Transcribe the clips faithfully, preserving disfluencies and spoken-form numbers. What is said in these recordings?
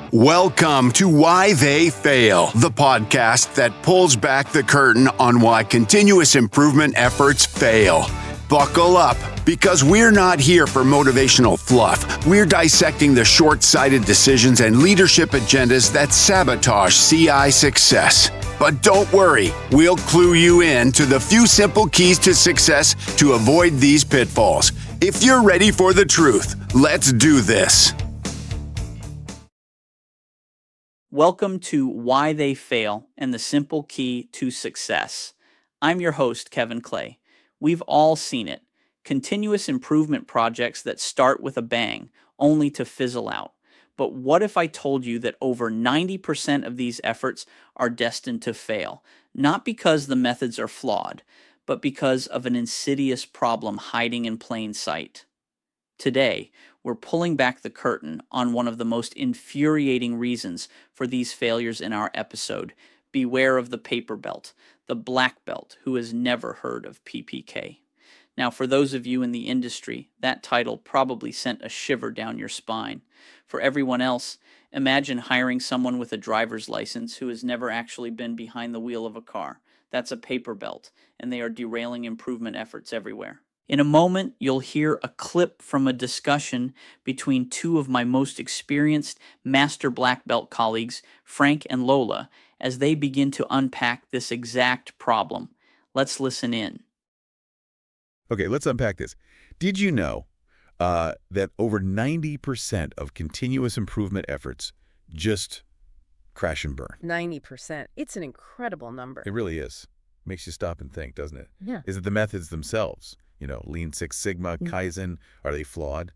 Welcome to Why They Fail, the podcast that pulls back the curtain on why continuous improvement efforts fail. Buckle up, because we're not here for motivational fluff. We're dissecting the short-sighted decisions and leadership agendas that sabotage C I success. But don't worry, we'll clue you in to the few simple keys to success to avoid these pitfalls. If you're ready for the truth, let's do this. Welcome to Why They Fail and the Simple Key to Success. I'm your host, Kevin Clay. We've all seen it. Continuous improvement projects that start with a bang, only to fizzle out. But what if I told you that over ninety percent of these efforts are destined to fail? Not because the methods are flawed, but because of an insidious problem hiding in plain sight. Today, we're pulling back the curtain on one of the most infuriating reasons for these failures in our episode. Beware of the paper belt, the black belt who has never heard of P P K. Now, for those of you in the industry, that title probably sent a shiver down your spine. For everyone else, imagine hiring someone with a driver's license who has never actually been behind the wheel of a car. That's a paper belt, and they are derailing improvement efforts everywhere. In a moment, you'll hear a clip from a discussion between two of my most experienced master black belt colleagues, Frank and Lola, as they begin to unpack this exact problem. Let's listen in. Okay, let's unpack this. Did you know uh, that over ninety percent of continuous improvement efforts just crash and burn? ninety percent. It's an incredible number. It really is. Makes you stop and think, doesn't it? Yeah. Is it the methods themselves? You know, Lean Six Sigma, Mm. Kaizen, are they flawed?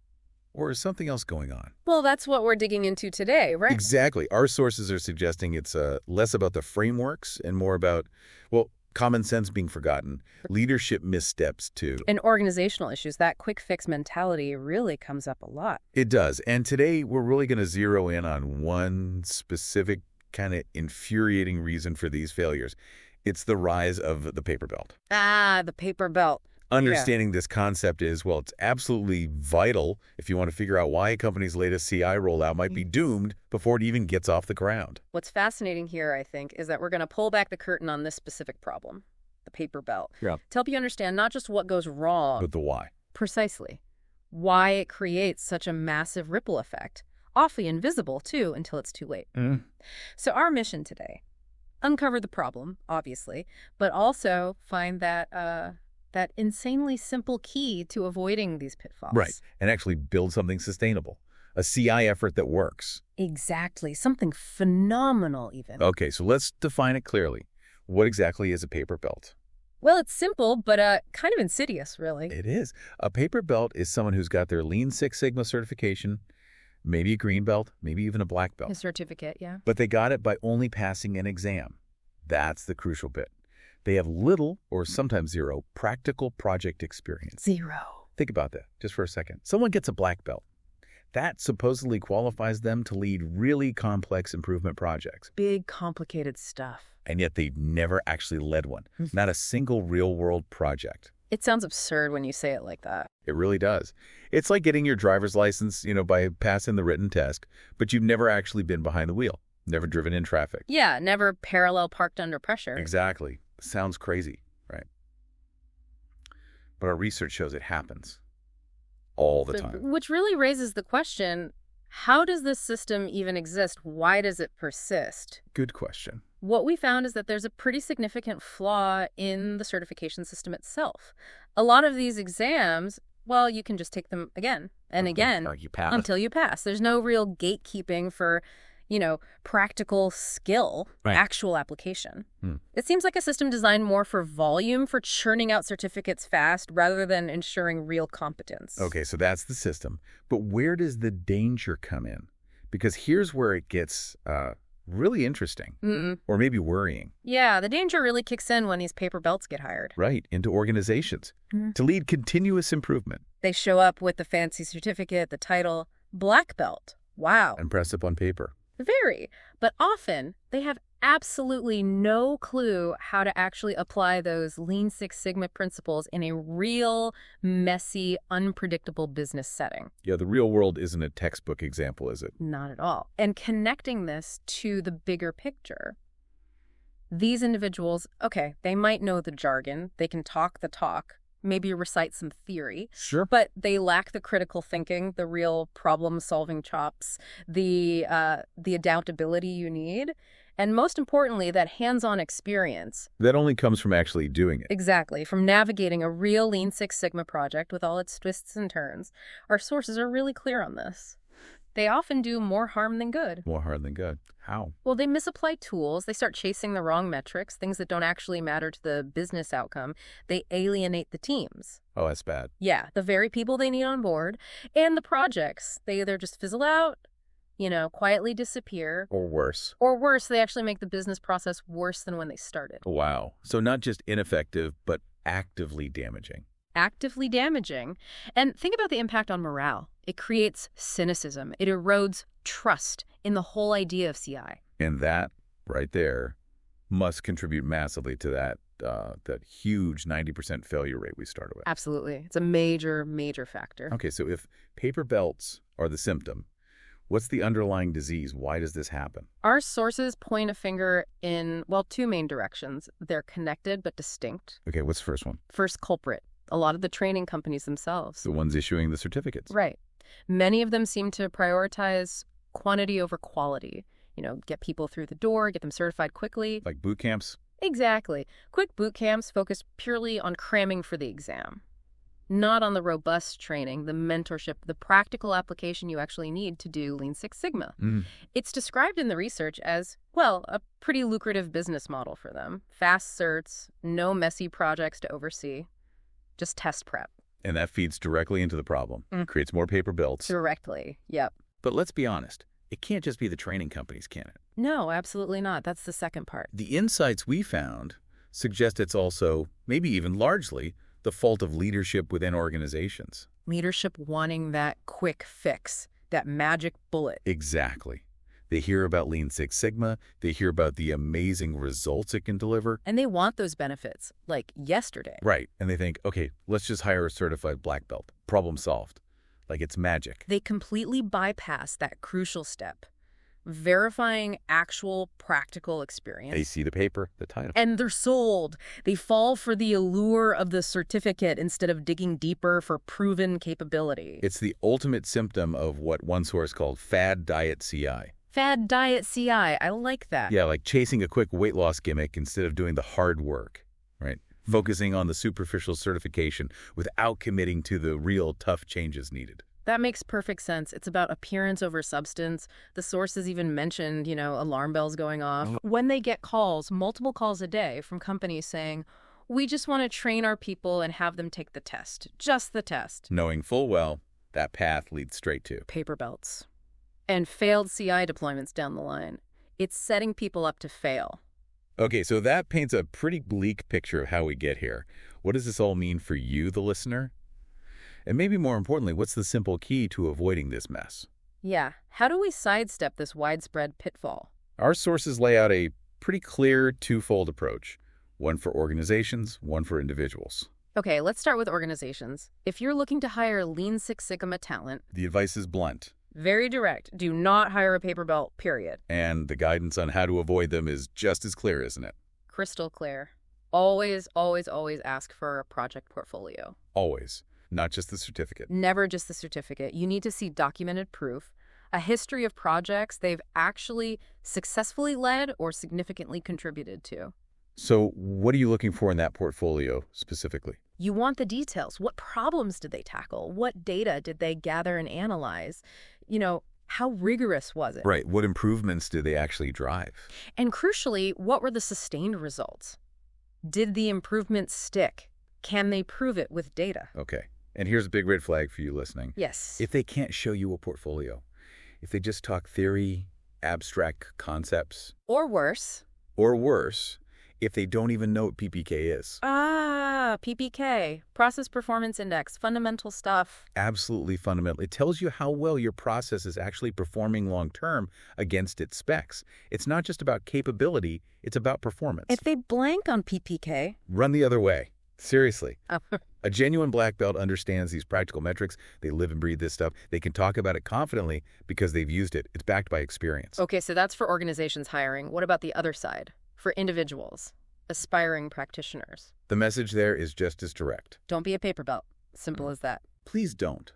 Or is something else going on? Well, that's what we're digging into today, right? Exactly. Our sources are suggesting it's uh, less about the frameworks and more about, well, common sense being forgotten, leadership missteps too. And organizational issues, that quick fix mentality really comes up a lot. It does. And today we're really going to zero in on one specific kind of infuriating reason for these failures. It's the rise of the paper belt. Ah, the paper belt. Understanding this concept is, well, it's absolutely vital if you want to figure out why a company's latest C I rollout might be doomed before it even gets off the ground. What's fascinating here, I think, is that we're going to pull back the curtain on this specific problem, the paper belt, Yeah. to help you understand not just what goes wrong, But the why. precisely, why it creates such a massive ripple effect, awfully invisible, too, until it's too late. Mm. So our mission today, uncover the problem, obviously, but also find that uh, that insanely simple key to avoiding these pitfalls. Right. And actually build something sustainable. A C I effort that works. Exactly. Something phenomenal, even. Okay, so let's define it clearly. What exactly is a paper belt? Well, it's simple, but uh, kind of insidious, really. It is. A paper belt is someone who's got their Lean Six Sigma certification, maybe a green belt, maybe even a black belt. A certificate, yeah. But they got it by only passing an exam. That's the crucial bit. They have little, or sometimes zero, practical project experience. Zero. Think about that just for a second. Someone gets a black belt. That supposedly qualifies them to lead really complex improvement projects. Big, complicated stuff. And yet they've never actually led one. Not a single real-world project. It sounds absurd when you say it like that. It really does. It's like getting your driver's license, you know, by passing the written test, but you've never actually been behind the wheel, never driven in traffic. Yeah, never parallel parked under pressure. Exactly. Sounds crazy, right? But our research shows it happens all the But- time. Which really raises the question, how does this system even exist? Why does it persist? Good question. What we found is that there's a pretty significant flaw in the certification system itself. A lot of these exams, well, you can just take them again and again Or you pass. until you pass. There's no real gatekeeping for, you know, practical skill, Right. actual application. Hmm. It seems like a system designed more for volume, for churning out certificates fast, rather than ensuring real competence. Okay, so that's the system. But where does the danger come in? Because here's where it gets uh, really interesting, Mm-mm. or maybe worrying. Yeah, the danger really kicks in when these paper belts get hired. Right, into organizations Mhm. to lead continuous improvement They show up with the fancy certificate, the title, black belt. Wow. and press up on paper. Very. But often, they have absolutely no clue how to actually apply those Lean Six Sigma principles in a real, messy, unpredictable business setting. Yeah, the real world isn't a textbook example, is it? Not at all. And connecting this to the bigger picture, these individuals, okay, they might know the jargon, they can talk the talk, maybe recite some theory. Sure. But they lack the critical thinking, the real problem-solving chops, the uh, the adaptability you need, and most importantly, that hands-on experience. That only comes from actually doing it. Exactly. From navigating a real Lean Six Sigma project with all its twists and turns. Our sources are really clear on this. They often do more harm than good. More harm than good. How? Well, they misapply tools. They start chasing the wrong metrics, things that don't actually matter to the business outcome. They alienate the teams. Oh, that's bad. Yeah, the very people they need on board. And the projects. They either just fizzle out, you know, quietly disappear. Or worse. Or worse, they actually make the business process worse than when they started. Wow. So not just ineffective, but actively damaging. Actively damaging. And think about the impact on morale. It creates cynicism. It erodes trust in the whole idea of C I. And that, right there, must contribute massively to that uh, that huge ninety percent failure rate we started with. Absolutely. It's a major, major factor. Okay, so if paper belts are the symptom, what's the underlying disease? Why does this happen? Our sources point a finger in, well, two main directions. They're connected but distinct. Okay, what's the first one? First culprit, a lot of the training companies themselves. The ones issuing the certificates. Right. Many of them seem to prioritize quantity over quality. You know, get people through the door, get them certified quickly. Like boot camps? Exactly. Quick boot camps focus purely on cramming for the exam, not on the robust training, the mentorship, the practical application you actually need to do Lean Six Sigma. Mm. It's described in the research as, well, a pretty lucrative business model for them. Fast certs, no messy projects to oversee, just test prep. And that feeds directly into the problem. Mm. Creates more paper belts. Directly, yep. But let's be honest. It can't just be the training companies, can it? No, absolutely not. That's the second part. The insights we found suggest it's also, maybe even largely, the fault of leadership within organizations. Leadership wanting that quick fix, that magic bullet. Exactly. They hear about Lean Six Sigma, they hear about the amazing results it can deliver. And they want those benefits, like yesterday. Right. And they think, okay, let's just hire a certified black belt. Problem solved. Like it's magic. They completely bypass that crucial step, verifying actual practical experience. They see the paper, the title. And they're sold. They fall for the allure of the certificate instead of digging deeper for proven capability. It's the ultimate symptom of what one source called fad diet C I. Fad diet C I. I like that. Yeah, like chasing a quick weight loss gimmick instead of doing the hard work, right? Focusing on the superficial certification without committing to the real tough changes needed. That makes perfect sense. It's about appearance over substance. The sources even mentioned, you know, alarm bells going off. Oh. When they get calls, multiple calls a day from companies saying, we just want to train our people and have them take the test. Just the test. Knowing full well that path leads straight to paper belts. And failed C I deployments down the line. It's setting people up to fail. Okay, so that paints a pretty bleak picture of how we get here. What does this all mean for you, the listener? And maybe more importantly, what's the simple key to avoiding this mess? Yeah, how do we sidestep this widespread pitfall? Our sources lay out a pretty clear twofold approach. One for organizations, one for individuals. Okay, let's start with organizations. If you're looking to hire Lean Six Sigma talent, the advice is blunt. Very direct. Do not hire a paper belt, period. And the guidance on how to avoid them is just as clear, isn't it? Crystal clear. Always, always, always ask for a project portfolio. Always. Not just the certificate. Never just the certificate. You need to see documented proof, a history of projects they've actually successfully led or significantly contributed to. So what are you looking for in that portfolio specifically? You want the details. What problems did they tackle? What data did they gather and analyze? You know, how rigorous was it? Right. What improvements did they actually drive? And crucially, what were the sustained results? Did the improvements stick? Can they prove it with data? Okay. And here's a big red flag for you listening. Yes. If they can't show you a portfolio, if they just talk theory, abstract concepts. Or worse. Or worse, if they don't even know what P P K is. Ah, Yeah, P P K, Process Performance Index, fundamental stuff. Absolutely fundamental. It tells you how well your process is actually performing long-term against its specs. It's not just about capability, it's about performance. If they blank on P P K... Run the other way. Seriously. Oh. A genuine black belt understands these practical metrics. They live and breathe this stuff. They can talk about it confidently because they've used it. It's backed by experience. Okay, so that's for organizations hiring. What about the other side? For individuals, aspiring practitioners. The message there is just as direct. Don't be a paper belt. Simple as that. Please don't.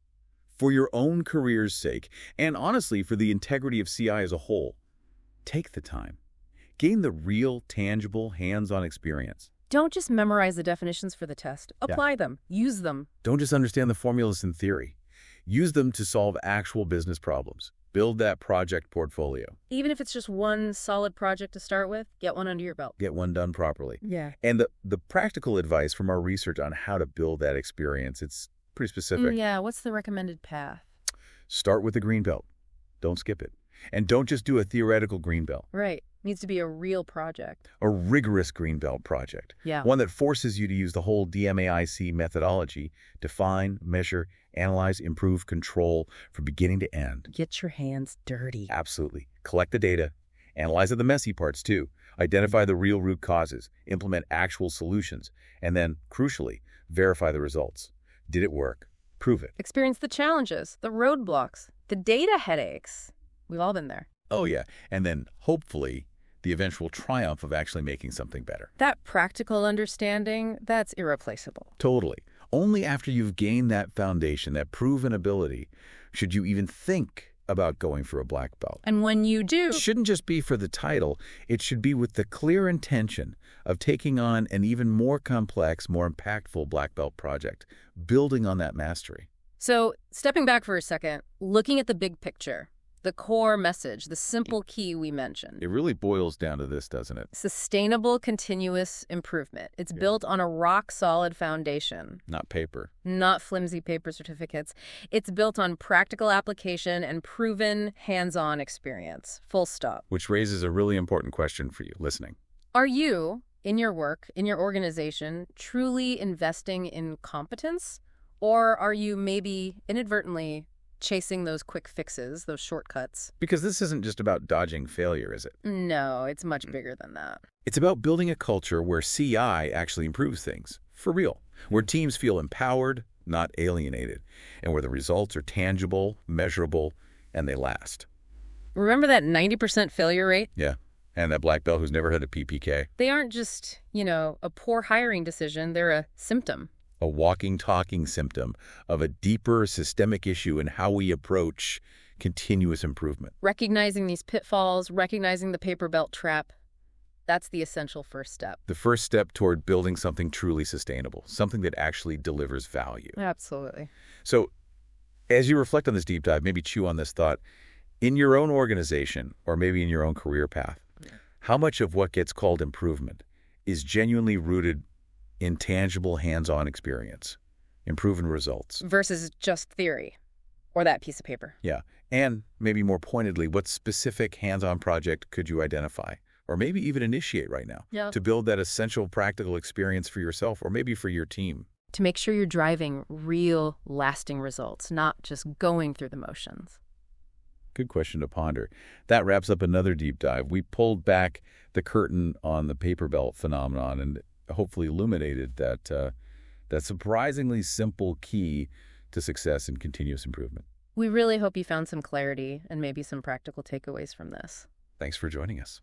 For your own career's sake, and honestly for the integrity of C I as a whole, take the time. Gain the real, tangible, hands-on experience. Don't just memorize the definitions for the test. Apply yeah. them. Use them. Don't just understand the formulas in theory. Use them to solve actual business problems. Build that project portfolio. Even if it's just one solid project to start with, get one under your belt. Get one done properly. Yeah. And the, the practical advice from our research on how to build that experience, it's pretty specific. Mm, yeah, what's the recommended path? Start with the green belt. Don't skip it. And don't just do a theoretical green belt. Right. Needs to be a real project. A rigorous green belt project. Yeah. One that forces you to use the whole D M A I C methodology, define, measure, analyze, improve, control from beginning to end. Get your hands dirty. Absolutely. Collect the data. Analyze the messy parts too. Identify the real root causes. Implement actual solutions. And then, crucially, verify the results. Did it work? Prove it. Experience the challenges, the roadblocks, the data headaches. We've all been there. Oh, yeah. And then, hopefully, the eventual triumph of actually making something better. That practical understanding, that's irreplaceable. Totally. Only after you've gained that foundation, that proven ability, should you even think about going for a black belt. And when you do... It shouldn't just be for the title. It should be with the clear intention of taking on an even more complex, more impactful black belt project, building on that mastery. So, stepping back for a second, looking at the big picture, the core message, the simple key we mentioned. It really boils down to this, doesn't it? Sustainable, continuous improvement. It's yeah. built on a rock-solid foundation. Not paper. Not flimsy paper certificates. It's built on practical application and proven hands-on experience. Full stop. Which raises a really important question for you listening. Are you, in your work, in your organization, truly investing in competence? Or are you maybe inadvertently chasing those quick fixes, those shortcuts? Because this isn't just about dodging failure, is it? No, it's much bigger than that. It's about building a culture where C I actually improves things, for real, where teams feel empowered, not alienated, and where the results are tangible, measurable, and they last. Remember that ninety percent failure rate? Yeah, and that black belt who's never had a P P K. They aren't just, you know, a poor hiring decision, they're a symptom. A walking, talking symptom of a deeper systemic issue in how we approach continuous improvement. Recognizing these pitfalls, recognizing the paper belt trap, that's the essential first step. The first step toward building something truly sustainable, something that actually delivers value. Absolutely. So as you reflect on this deep dive, maybe chew on this thought, in your own organization or maybe in your own career path, yeah. how much of what gets called improvement is genuinely rooted in tangible hands-on experience, improving results. Versus just theory or that piece of paper. Yeah. And maybe more pointedly, what specific hands-on project could you identify or maybe even initiate right now yeah. to build that essential practical experience for yourself or maybe for your team? To make sure you're driving real lasting results, not just going through the motions. Good question to ponder. That wraps up another deep dive. We pulled back the curtain on the paper belt phenomenon and hopefully illuminated that uh, that surprisingly simple key to success and continuous improvement. We really hope you found some clarity and maybe some practical takeaways from this. Thanks for joining us.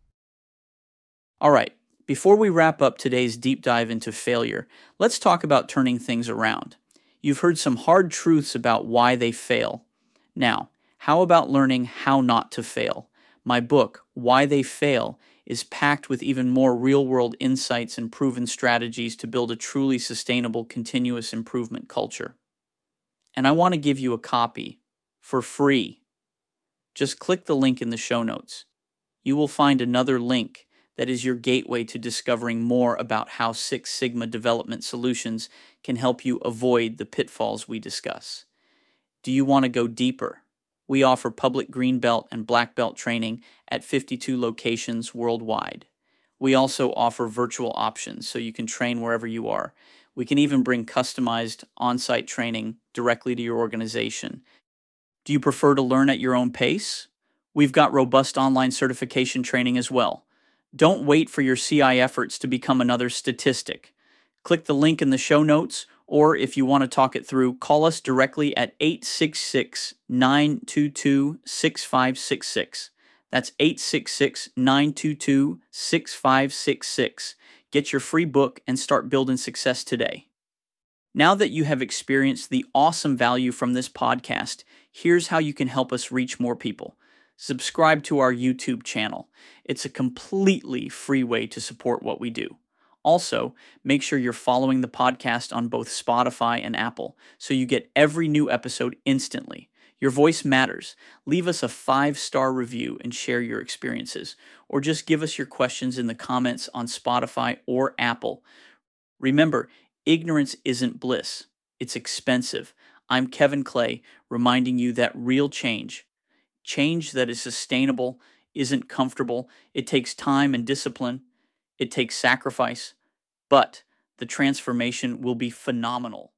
All right, before we wrap up today's deep dive into failure, let's talk about turning things around. You've heard some hard truths about why they fail. Now, how about learning how not to fail? My book, Why They Fail, is packed with even more real-world insights and proven strategies to build a truly sustainable continuous improvement culture. And I want to give you a copy for free. Just click the link in the show notes. You will find another link that is your gateway to discovering more about how Six Sigma Development Solutions can help you avoid the pitfalls we discuss. Do you want to go deeper? We offer public green belt and black belt training at fifty-two locations worldwide. We also offer virtual options so you can train wherever you are. We can even bring customized on-site training directly to your organization. Do you prefer to learn at your own pace? We've got robust online certification training as well. Don't wait for your C I efforts to become another statistic. Click the link in the show notes, or if you want to talk it through, call us directly at eight six six, nine two two, six five six six. That's eight six six, nine two two, six five six six. Get your free book and start building success today. Now that you have experienced the awesome value from this podcast, here's how you can help us reach more people. Subscribe to our YouTube channel. It's a completely free way to support what we do. Also, make sure you're following the podcast on both Spotify and Apple so you get every new episode instantly. Your voice matters. Leave us a five-star review and share your experiences, or just give us your questions in the comments on Spotify or Apple. Remember, ignorance isn't bliss. It's expensive. I'm Kevin Clay, reminding you that real change, change that is sustainable, isn't comfortable. It takes time and discipline. It takes sacrifice. But the transformation will be phenomenal.